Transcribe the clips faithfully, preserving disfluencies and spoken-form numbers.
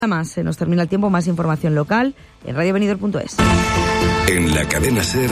Más se nos termina el tiempo, más información local en radio benidorm punto es. En la cadena SER,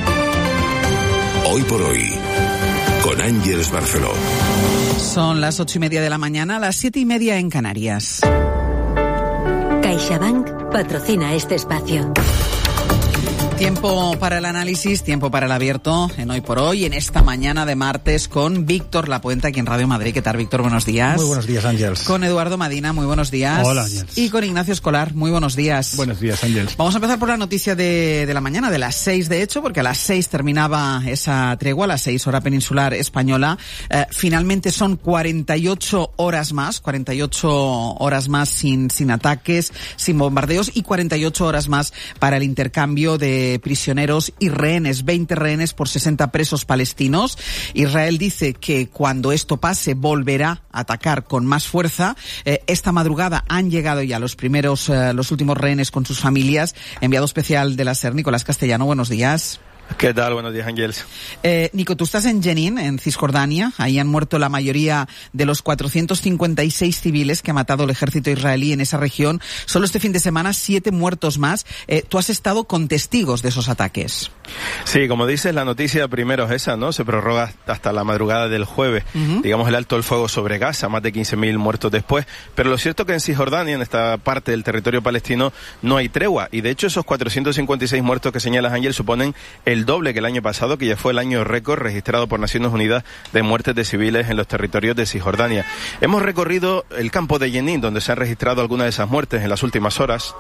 Hoy por Hoy, con Ángeles Barceló. Son las ocho y media de la mañana, las siete y media en Canarias. CaixaBank patrocina este espacio. Tiempo para el análisis, tiempo para el abierto en Hoy por Hoy, en esta mañana de martes con Víctor Lapuente aquí en Radio Madrid. ¿Qué tal, Víctor? Buenos días. Muy buenos días, Ángeles. Con Eduardo Madina, muy buenos días. Hola, Ángeles. Y con Ignacio Escolar, muy buenos días. Buenos días, Ángeles. Vamos a empezar por la noticia de, de la mañana, de las seis de hecho, porque a las seis terminaba esa tregua, a las seis hora peninsular española. Eh, finalmente son cuarenta y ocho horas más, cuarenta y ocho horas más sin, sin ataques, sin bombardeos y cuarenta y ocho horas más para el intercambio de prisioneros y rehenes, veinte rehenes por sesenta presos palestinos. Israel dice que cuando esto pase volverá a atacar con más fuerza. Eh, esta madrugada han llegado ya los primeros, eh, los últimos rehenes con sus familias. Enviado especial de la SER, Nicolás Castellano, buenos días. ¿Qué tal? Buenos días, Ángeles. Eh, Nico, tú estás en Jenin, en Cisjordania. Ahí han muerto la mayoría de los cuatrocientos cincuenta y seis civiles que ha matado el ejército israelí en esa región. Solo este fin de semana, siete muertos más. Eh, tú has estado con testigos de esos ataques. Sí, como dices, la noticia primero es esa, ¿no? Se prorroga hasta la madrugada del jueves, uh-huh. digamos, el alto el fuego sobre Gaza, más de quince mil muertos después. Pero lo cierto es que en Cisjordania, en esta parte del territorio palestino, no hay tregua. Y de hecho, esos cuatrocientos cincuenta y seis muertos que señalas, Ángel, suponen el doble que el año pasado, que ya fue el año récord registrado por Naciones Unidas de muertes de civiles en los territorios de Cisjordania. Hemos recorrido el campo de Jenin, donde se han registrado algunas de esas muertes en las últimas horas.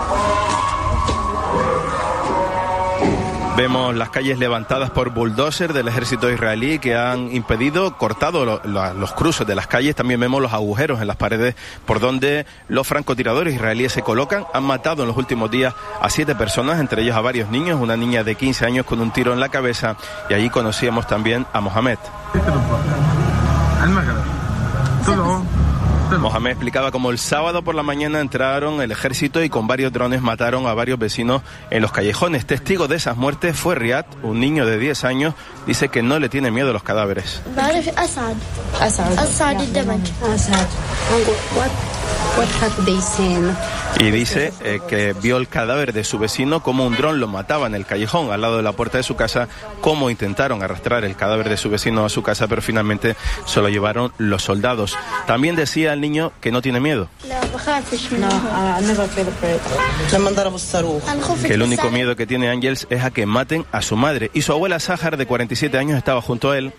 Vemos las calles levantadas por bulldozer del ejército israelí que han impedido, cortado lo, lo, los cruces de las calles. También vemos los agujeros en las paredes por donde los francotiradores israelíes se colocan. Han matado en los últimos días a siete personas, entre ellos a varios niños, una niña de quince años con un tiro en la cabeza, y allí conocíamos también a Mohamed. Mohamed explicaba cómo el sábado por la mañana entraron el ejército y con varios drones mataron a varios vecinos en los callejones. Testigo de esas muertes fue Riyad, un niño de diez años. Dice que no le tiene miedo a los cadáveres. Assad. Assad. Assad. Y dice eh, que vio el cadáver de su vecino, como un dron lo mataba en el callejón al lado de la puerta de su casa, cómo intentaron arrastrar el cadáver de su vecino a su casa, pero finalmente se lo llevaron los soldados. También decía el niño que no tiene miedo. Que el único miedo que tiene Ángeles es a que maten a su madre. Y su abuela Sahar, de cuarenta y siete años, estaba junto a él.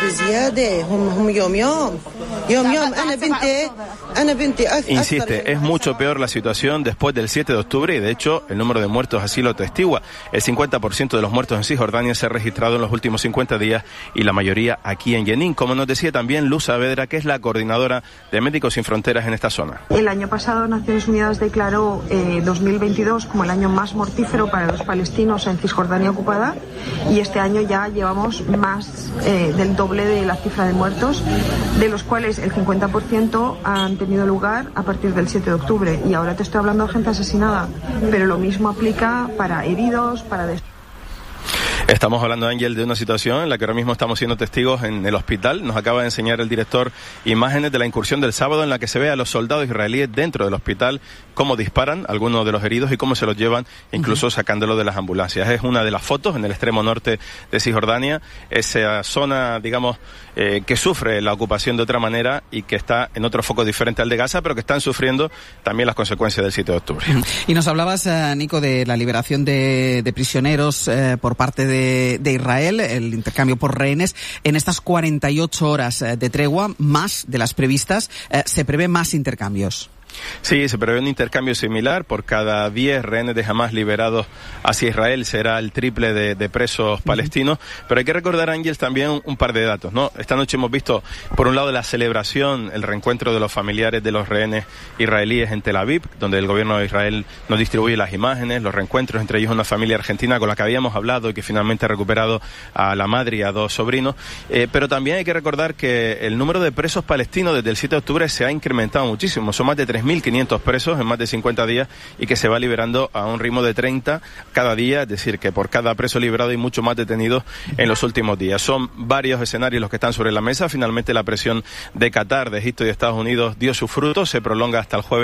Insiste, es mucho peor la situación después del siete de octubre y de hecho el número de muertos así lo atestigua. El cincuenta por ciento de los muertos en Cisjordania se ha registrado en los últimos cincuenta días y la mayoría aquí en Jenin, como nos decía también Luz Saavedra, que es la coordinadora de Médicos Sin Fronteras en esta zona. El año pasado Naciones Unidas declaró eh, dos mil veintidós como el año más mortífero para los palestinos en Cisjordania ocupada, y este año ya llevamos más eh, del doble de la cifra de muertos, de los cuales el cincuenta por ciento han tenido lugar a partir del siete de octubre. Y ahora te estoy hablando de gente asesinada, pero lo mismo aplica para heridos, para... Des- Estamos hablando, Ángel, de una situación en la que ahora mismo estamos siendo testigos en el hospital. Nos acaba de enseñar el director imágenes de la incursión del sábado en la que se ve a los soldados israelíes dentro del hospital, cómo disparan a algunos de los heridos y cómo se los llevan, incluso sacándolos de las ambulancias. Es una de las fotos en el extremo norte de Cisjordania, esa zona, digamos, eh, que sufre la ocupación de otra manera y que está en otro foco diferente al de Gaza, pero que están sufriendo también las consecuencias del siete de octubre. Y nos hablabas, eh, Nico, de la liberación de, de prisioneros eh, por parte de De, de Israel, el intercambio por rehenes. En estas cuarenta y ocho horas de tregua, más de las previstas, eh, se prevé más intercambios. Sí, se prevé un intercambio similar. Por cada diez rehenes de Hamás liberados hacia Israel será el triple de, de presos palestinos. Pero hay que recordar, Ángel, también un, un par de datos, ¿no? Esta noche hemos visto, por un lado, la celebración, el reencuentro de los familiares de los rehenes israelíes en Tel Aviv, donde el gobierno de Israel nos distribuye las imágenes, los reencuentros, entre ellos una familia argentina con la que habíamos hablado y que finalmente ha recuperado a la madre y a dos sobrinos. Eh, pero también hay que recordar que el número de presos palestinos desde el siete de octubre se ha incrementado muchísimo. Son más de tres mil quinientos presos en más de cincuenta días y que se va liberando a un ritmo de treinta cada día, es decir, que por cada preso liberado hay mucho más detenidos en los últimos días. Son varios escenarios los que están sobre la mesa. Finalmente la presión de Qatar, de Egipto y de Estados Unidos dio sus frutos, se prolonga hasta el jueves